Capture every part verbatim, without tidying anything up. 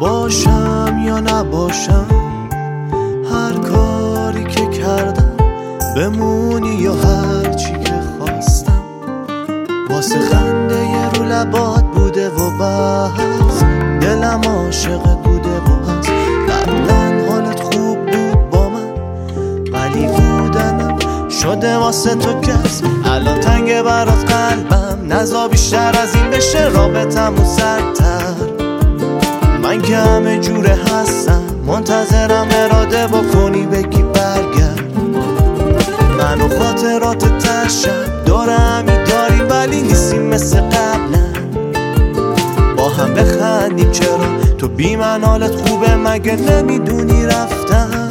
باشم یا نباشم، هر کاری که کردم بمونی یا هر چی که خواستم، واسه خنده یه رو لبات بوده و بس دلم عاشقت بوده و هست. قبلا حالت خوب بود با من، ولی بودنم شده واسه تو کس. الان تنگ برات قلبم، نزا بیشتر از این بشه رابطمون سردتر. من که همه جوره هستم، منتظرم اراده بکنی بگی برگرد. من و خاطرات ترشم داره همی داریم، ولی نیستیم مثل قبلا. با هم بخندیم چرا تو بی من حالت خوبه، مگه نمیدونی رفتم.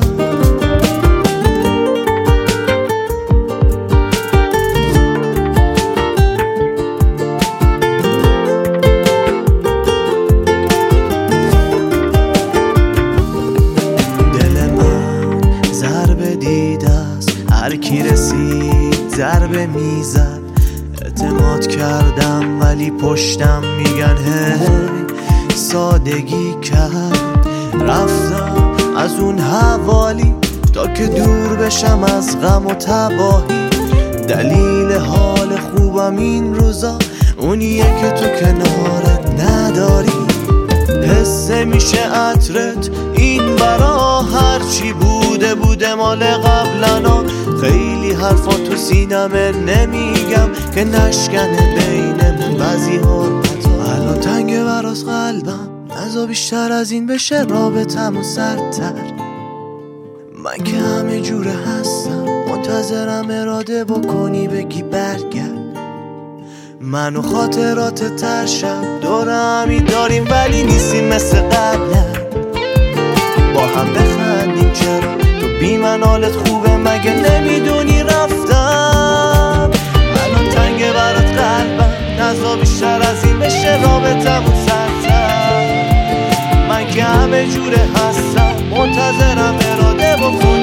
هر کی رسید ضربه میزد، اعتماد کردم ولی پشتم میگن هی سادگی کرد. رفتم از اون حوالی تا که دور بشم از غم و تباهی. دلیل حال خوبم این روزا اونیه که تو کنارت نداری. حسه میشه عطرت این برا، هرچی بوده بوده مال قبلنا. خیلی حرفا تو سینمه نمیگم که نشکنه بینمون بعضی حرمتا. الان تنگ براس قلبم، نزا بیشتر از این بشه رابطمون سردتر. من که همه جوره هستم، منتظرم اراده بکنی بگی برگرد. من و خاطرات ترشم دور همی داریم، ولی نیستیم مثل قبلا. با هم بخندیم چرا تو بی من حالت خوبه، مگه نمیدونی رفتم. الان تنگ برات قلبم، نزا بیشتر از این بشه رابطمون سردتر. من که همه جوره هستم، منتظرم اراده بکنی